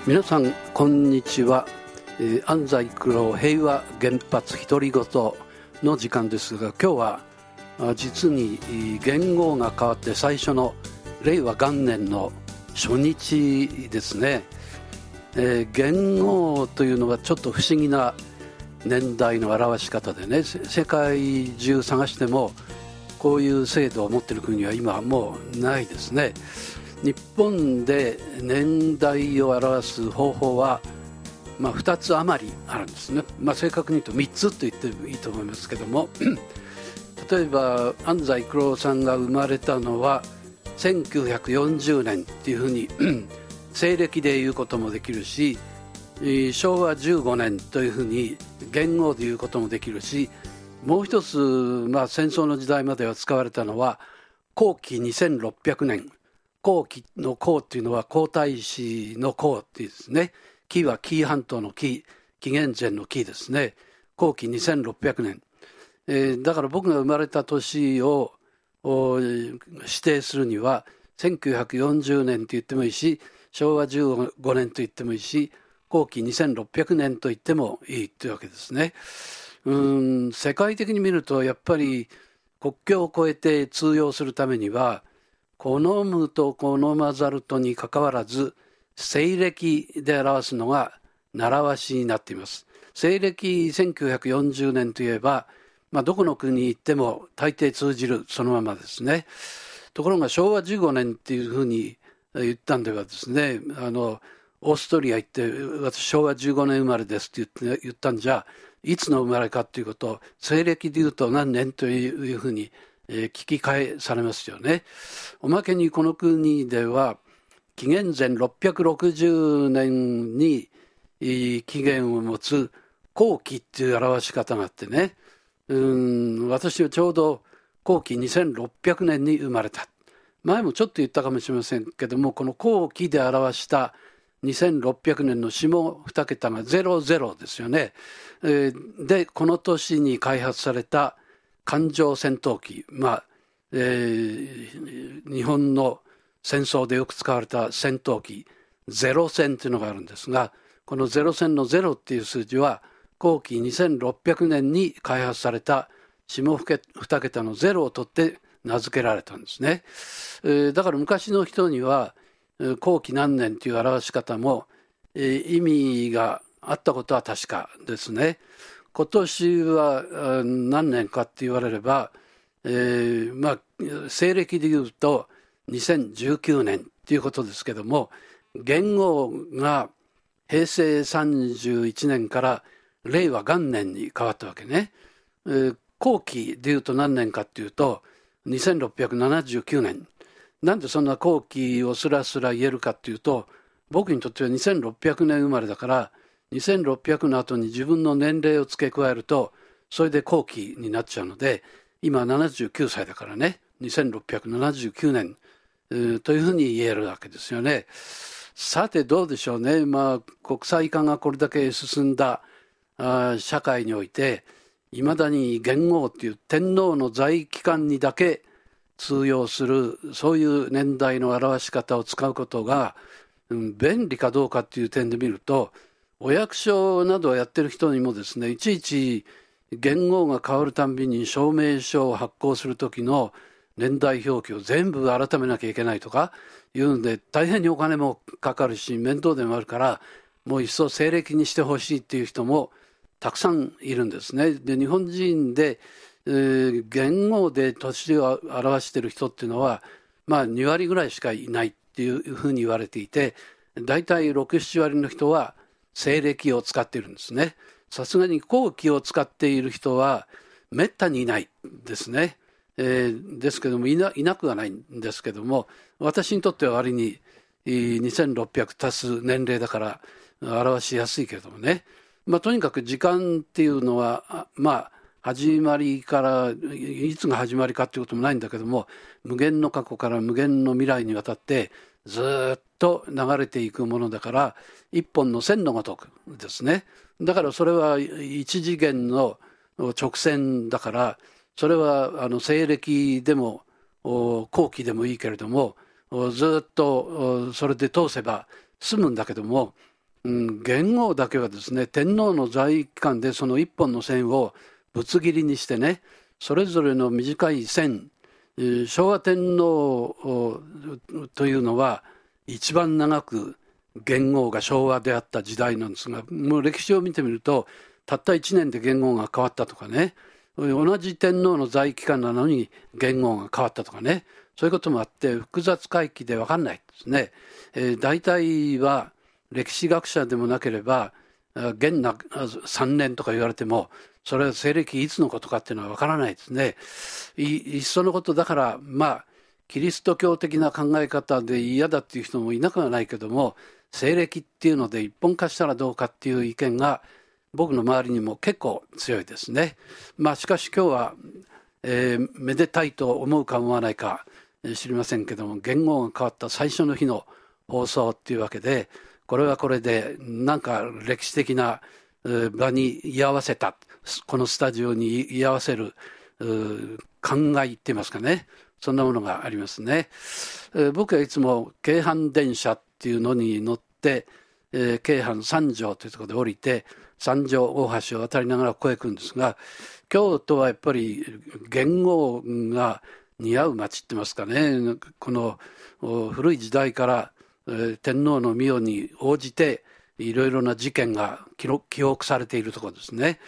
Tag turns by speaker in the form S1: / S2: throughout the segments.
S1: 皆さんこんにちは。安西九郎平和原発独り言の時間ですが、今日は実に元号が変わって最初の令和元年の初日ですね。元号というのはちょっと不思議な年代の表し方でね、世界中探してもこういう制度を持っている国は今はもうないですね。日本で年代を表す方法は、2つ余りあるんですね。正確に言うと3つと言ってもいいと思いますけども例えば安西九郎さんが生まれたのは1940年っていうふうに西暦で言うこともできるし、昭和15年というふうに元号で言うこともできるし、もう一つ、戦争の時代までは使われたのは公紀2600年。公紀の公っていうのは皇太子の公っていうですね。紀は紀伊半島の紀元前の紀ですね。公紀2600年、だから僕が生まれた年を指定するには1940年と言ってもいいし、昭和15年と言ってもいいし、公紀2600年と言ってもいいというわけですね。世界的に見るとやっぱり国境を越えて通用するためには、好むと好まざるとにかかわらず西暦で表すのが習わしになっています。西暦1940年といえば、どこの国に行っても大抵通じるそのままですね。ところが昭和15年っていうふうに言ったんではですね、オーストリア行って私昭和15年生まれですって言ったんじゃ、いつの生まれかということを西暦で言うと何年というふうに聞き返されますよね。おまけにこの国では紀元前660年に起源を持つ公紀っていう表し方があってね、私はちょうど公紀2600年に生まれた。前もちょっと言ったかもしれませんけども、この公紀で表した2600年の下2桁が00ですよね。でこの年に開発された艦上戦闘機、日本の戦争でよく使われた戦闘機ゼロ戦というのがあるんですが、このゼロ戦のゼロっていう数字は公紀2600年に開発された下2桁のゼロを取って名付けられたんですね。だから昔の人には公紀何年という表し方も意味があったことは確かですね。今年は何年かって言われれば、西暦で言うと2019年っていうことですけども、元号が平成31年から令和元年に変わったわけね。公紀で言うと何年かっていうと2679年。なんでそんな公紀をスラスラ言えるかっていうと、僕にとっては2600年生まれだから、2600の後に自分の年齢を付け加えるとそれで公紀になっちゃうので、今79歳だからね、2679年、というふうに言えるわけですよね。さてどうでしょうね。国際化がこれだけ進んだ社会において、いまだに元号っていう天皇の在位期間にだけ通用するそういう年代の表し方を使うことが、便利かどうかっていう点で見ると、お役所などをやってる人にもですね、いちいち元号が変わるたんびに証明書を発行する時の年代表記を全部改めなきゃいけないとかいうので、大変にお金もかかるし面倒でもあるから、もう一層西暦にしてほしいっていう人もたくさんいるんですね。で日本人で、元号で年を表している人っていうのは2割ぐらいしかいないっていうふうに言われていて、だいたい6、7割の人は西暦を使っているんですね。さすがに公紀を使っている人はめったにいないですね。ですけどもいなくはないんですけども、私にとっては割に2600足す年齢だから表しやすいけれどもね。とにかく時間っていうのは始まりからいつが始まりかっていうこともないんだけども、無限の過去から無限の未来にわたってずっと流れていくものだから、一本の線のごとくですね。だからそれは一次元の直線だから、それは西暦でも後期でもいいけれども、ずっとそれで通せば済むんだけども、 元号だけはですね、天皇の在位期間でその一本の線をぶつ切りにしてね、それぞれの短い線、昭和天皇というのは一番長く元号が昭和であった時代なんですが、もう歴史を見てみるとたった1年で元号が変わったとかね、同じ天皇の在位期間なのに元号が変わったとかね、そういうこともあって複雑回帰で分かんないですね。大体は歴史学者でもなければ元那3年とか言われてもそれは西暦いつのことかっていうのは分からないですね。いっそのことだから、キリスト教的な考え方で嫌だっていう人もいなくはないけども、西暦っていうので一本化したらどうかっていう意見が僕の周りにも結構強いですね。しかし今日は、めでたいと思うか思わないか知りませんけども、元号が変わった最初の日の放送っていうわけで、これはこれでなんか歴史的な場に居合わせた、このスタジオに居合わせる考えって言いますかね、そんなものがありますね。僕はいつも京阪電車っていうのに乗って、京阪三条というところで降りて三条大橋を渡りながらここへ来るんですが、京都はやっぱり元号が似合う街って言いますかね、この古い時代から天皇の御代に応じていろいろな事件が記憶されているところですね。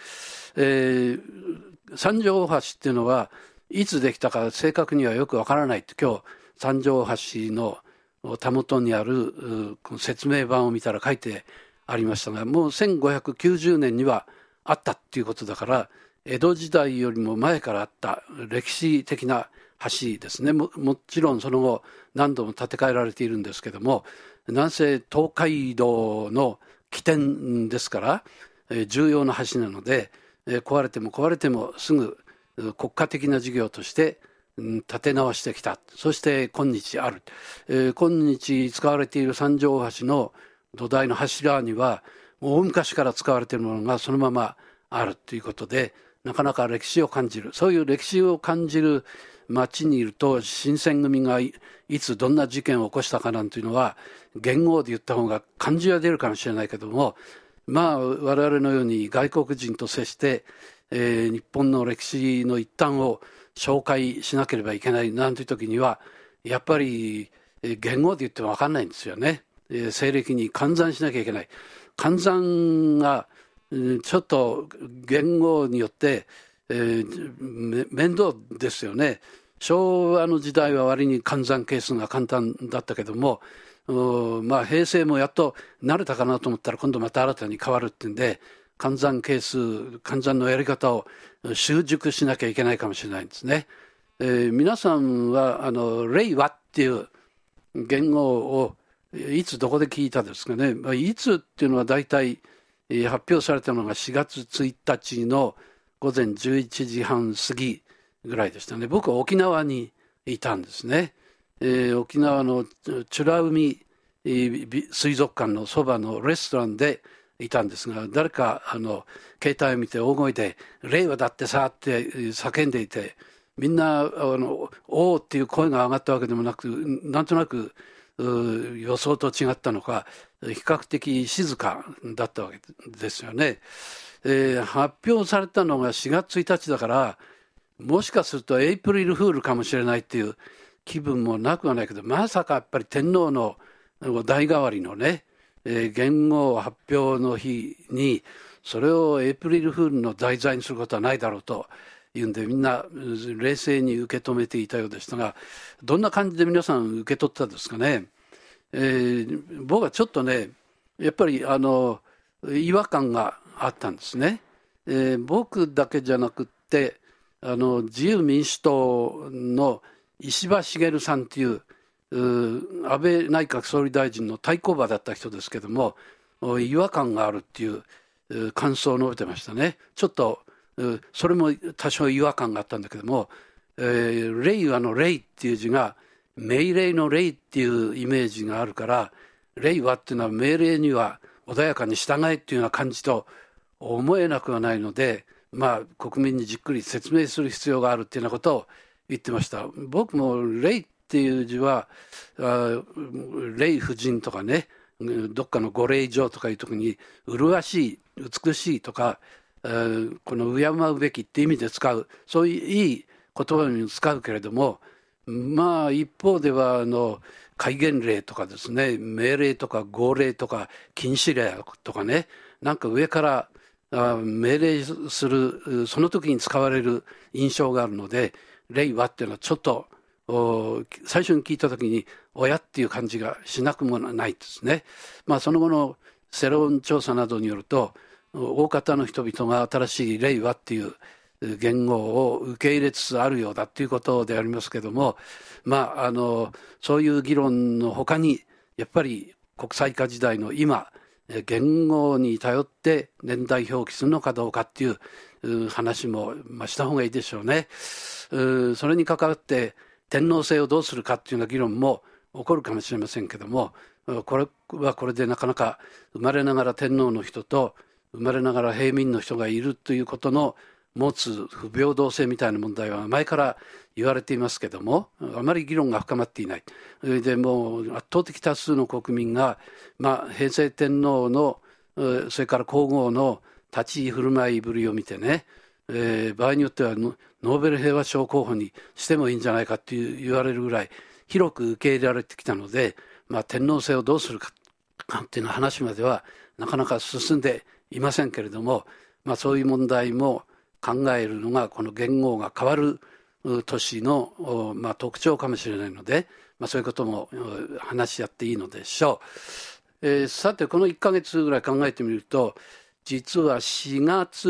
S1: 三条大橋っていうのはいつできたか正確にはよくわからないって、今日三条大橋のたもとにある説明版を見たら書いてありましたが、もう1590年にはあったっていうことだから、江戸時代よりも前からあった歴史的な橋ですね。 もちろんその後何度も建て替えられているんですけども、なんせ東海道の起点ですから重要な橋なので、壊れてもすぐ国家的な事業として建て直してきた。そして今日ある、今日使われている三条大橋の土台の柱にはもう大昔から使われているものがそのままあるということで、なかなか歴史を感じる、そういう歴史を感じる町にいると、新選組がいつどんな事件を起こしたかなんていうのは元号で言った方が感じは出るかもしれないけども、我々のように外国人と接して、日本の歴史の一端を紹介しなければいけないなんていう時にはやっぱり元号で言っても分かんないんですよね。西暦に換算しなきゃいけない。換算がちょっと元号によって、面倒ですよね。昭和の時代は割に換算係数が簡単だったけども、平成もやっと慣れたかなと思ったら今度また新たに変わるっていうんで、換算係数、換算のやり方を習熟しなきゃいけないかもしれないんですね。皆さんは令和っていう元号をいつどこで聞いたですかね。いつっていうのはだいたい発表されたのが4月1日の午前11時半過ぎぐらいでしたね。僕は沖縄にいたんですね。沖縄の美ら海水族館のそばのレストランでいたんですが、誰か携帯を見て大声で令和だってさって叫んでいて、みんなおーっていう声が上がったわけでもなく、なんとなく予想と違ったのか比較的静かだったわけですよね。発表されたのが4月1日だから、もしかするとエイプリルフールかもしれないっていう気分もなくはないけど、まさかやっぱり天皇の代替わりのね、元号発表の日にそれをエイプリルフールの題材にすることはないだろうというんで、みんな冷静に受け止めていたようでしたが、どんな感じで皆さん受け取ったですかね。僕はちょっとね、やっぱり違和感があったんですね。僕だけじゃなくって自由民主党の石破茂さんっていう安倍内閣総理大臣の対抗馬だった人ですけども、違和感があるっていう感想を述べてましたね。ちょっとそれも多少違和感があったんだけども、令和の令っていう字が命令の令っていうイメージがあるから、令和っていうのは命令には穏やかに従えっていうような感じと思えなくはないので、国民にじっくり説明する必要があるっていうようなことを言ってました。僕も令っていう字は令夫人とかね、 どっかのご礼状とかいう時に麗しい美しいとか、この敬うべきって意味で使う、そういういい言葉に使うけれども、まあ一方では戒厳令とかですね、命令とか号令とか禁止令とかね、なんか上から命令する、その時に使われる印象があるので、令和っていうのはちょっと最初に聞いた時に親っていう感じがしなくもないですね。まあその後の世論調査などによると、大方の人々が新しい令和っていう言語を受け入れつつあるようだっていうことでありますけども、まあそういう議論の他にやっぱり国際化時代の今、言語に頼って年代表記するのかどうかっていう話もした方がいいでしょうね。それに関わって天皇制をどうするかっていうような議論も起こるかもしれませんけども、これはこれでなかなか生まれながら天皇の人と生まれながら平民の人がいるということの持つ不平等性みたいな問題は前から言われていますけども、あまり議論が深まっていない。でもう圧倒的多数の国民が、平成天皇のそれから皇后の立ち居振る舞いぶりを見てね、場合によってはノーベル平和賞候補にしてもいいんじゃないかって言われるぐらい広く受け入れられてきたので、天皇制をどうするかっていう話まではなかなか進んでいませんけれども、そういう問題も考えるのがこの元号が変わる年の、特徴かもしれないので、そういうことも話し合っていいのでしょう。さてこの1ヶ月ぐらい考えてみると、実は4月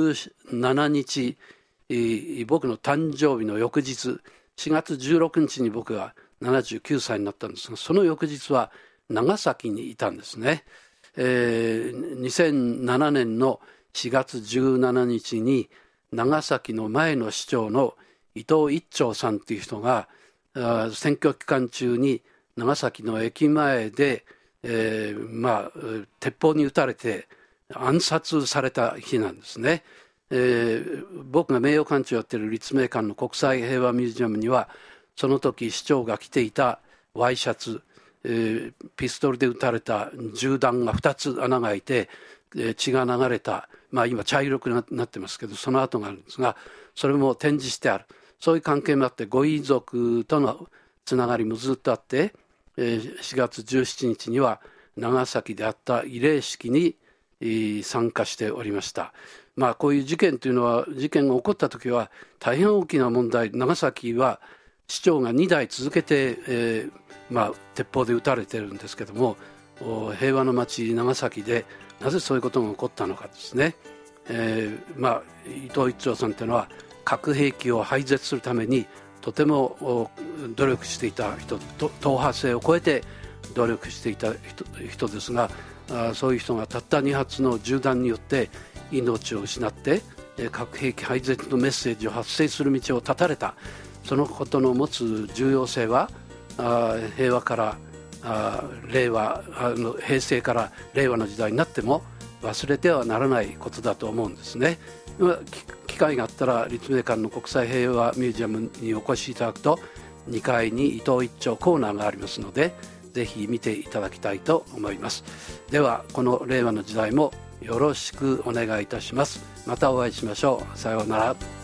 S1: 17日、僕の誕生日の翌日、4月16日に僕が79歳になったんですが、その翌日は長崎にいたんですね。2007年の4月17日に長崎の前の市長の伊藤一長さんという人が選挙期間中に長崎の駅前で、鉄砲に撃たれて暗殺された日なんですね。僕が名誉館長をやっている立命館の国際平和ミュージアムにはその時市長が着ていたワイシャツ、ピストルで撃たれた銃弾が2つ穴が開いて、血が流れた、今茶色くなってますけど、その跡があるんですが、それも展示してある。そういう関係もあってご遺族とのつながりもずっとあって、4月17日には長崎であった慰霊式に参加しておりました。こういう事件というのは、事件が起こった時は大変大きな問題。長崎は市長が2代続けて、鉄砲で撃たれてるんですけども、平和の町長崎でなぜそういうことが起こったのかですね。伊藤一長さんというのは核兵器を廃絶するためにとても努力していた人、党派性を超えて努力していた 人ですが、そういう人がたった2発の銃弾によって命を失って核兵器廃絶のメッセージを発生する道を断たれた。そのことの持つ重要性は平和から令和平成から令和の時代になっても忘れてはならないことだと思うんですね。機会があったら立命館の国際平和ミュージアムにお越しいただくと2階に伊藤一長コーナーがありますので、ぜひ見ていただきたいと思います。ではこの令和の時代もよろしくお願いいたします。またお会いしましょう。さようなら。